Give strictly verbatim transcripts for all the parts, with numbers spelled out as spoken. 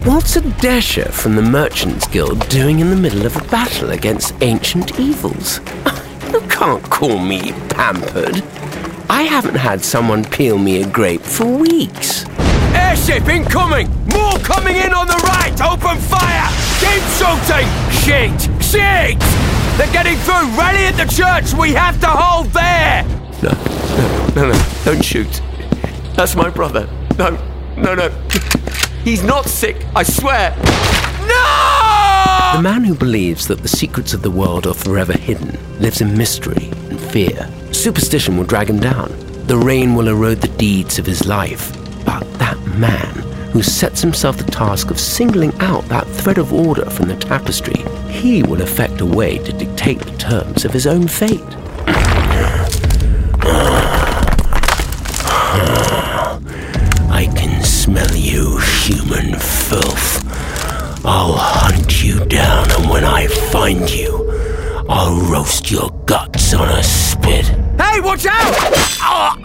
What's a Desha from the Merchants Guild doing in the middle of a battle against ancient evils? You can't call me pampered. I haven't had someone peel me a grape for weeks. Airship incoming! More coming in on the right! Open fire! Keep shooting! Shit! Shit! They're getting through! Rally at the church! We have to hold there! No, no, no, no, don't shoot. That's my brother. No, no, no. He's not sick, I swear. No! The man who believes that the secrets of the world are forever hidden lives in mystery and fear. Superstition will drag him down. The rain will erode the deeds of his life. But that man who sets himself the task of singling out that thread of order from the tapestry, he will effect a way to dictate the terms of his own fate. I can smell you, human filth. I'll hunt you down, and when I find you, I'll roast your guts on a spit. Hey, watch out!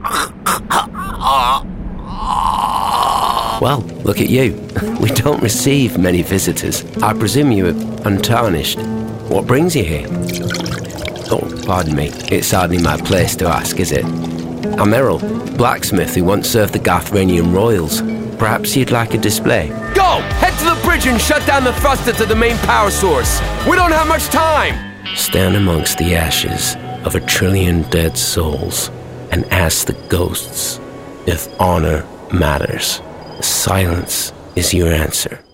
Well, look at you. We don't receive many visitors. I presume you are untarnished. What brings you here? Oh, pardon me. It's hardly my place to ask, is it? I'm Errol, blacksmith who once served the Gathranian royals. Perhaps you'd like a display? Go! Head to the bridge and shut down the thruster to the main power source. We don't have much time! Stand amongst the ashes of a trillion dead souls and ask the ghosts if honor matters. Silence is your answer.